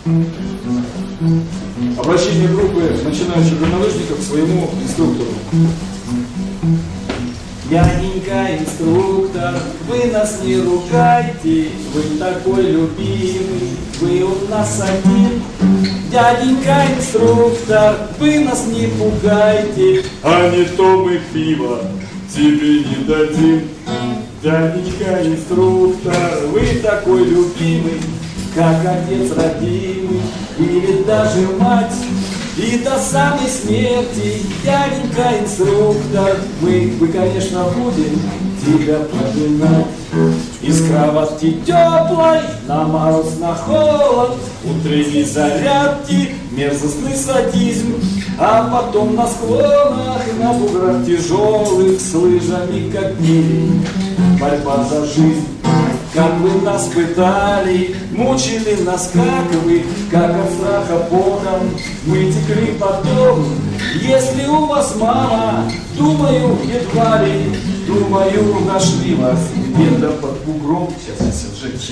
Обращение группы начинающих горнолыжников к своему инструктору. Дяденька инструктор, вы нас не ругайте, вы такой любимый, вы у нас один. Дяденька инструктор, вы нас не пугайте, а не то мы пиво тебе не дадим. Дяденька инструктор, вы такой любимый, как отец родимый, или даже мать. И до самой смерти, дяденька инструктор, мы, конечно, будем тебя поминать. Из кровати теплой, на мороз, на холод, утренней зарядки, мерзостный садизм. А потом на склонах, на буграх тяжелых, с лыжами как мили, борьба за жизнь. Как вы нас пытали, мучили нас, как вы, как от страха потом мы текли потом. Если у вас мама, думаю, едва ли, думаю, нашли вас где-то под бугром. Сейчас,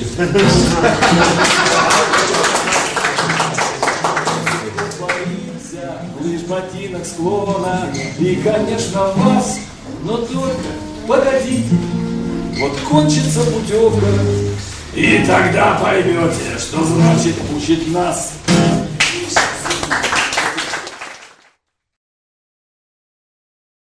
боится лишь ботинок склона, и, конечно, вас, но только погодите. Вот кончится путевка, и тогда поймете, что значит учить нас